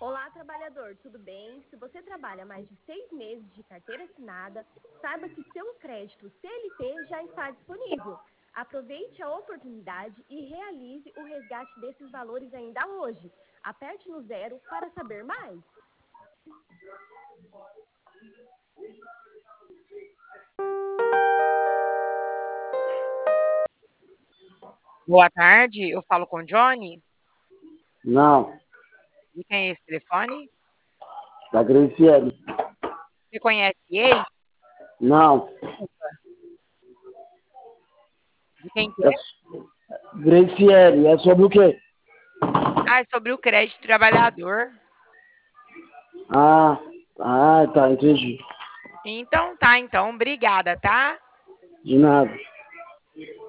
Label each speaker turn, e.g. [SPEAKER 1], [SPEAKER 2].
[SPEAKER 1] Olá, trabalhador, tudo bem? Se você trabalha mais de 6 meses de carteira assinada, saiba que seu crédito CLT já está disponível. Aproveite a oportunidade e realize o resgate desses valores ainda hoje. Aperte no 0 para saber mais.
[SPEAKER 2] Boa tarde, eu falo com o Johnny.
[SPEAKER 3] Não,
[SPEAKER 2] De quem é esse telefone?
[SPEAKER 3] da Graciele.
[SPEAKER 2] Você conhece ele?
[SPEAKER 3] Não,
[SPEAKER 2] De quem que
[SPEAKER 3] é
[SPEAKER 2] é?
[SPEAKER 3] Graciele, é sobre o quê?
[SPEAKER 2] Ah, é sobre o crédito trabalhador.
[SPEAKER 3] Tá, entendi.
[SPEAKER 2] Então tá, então, obrigada, tá?
[SPEAKER 3] De nada.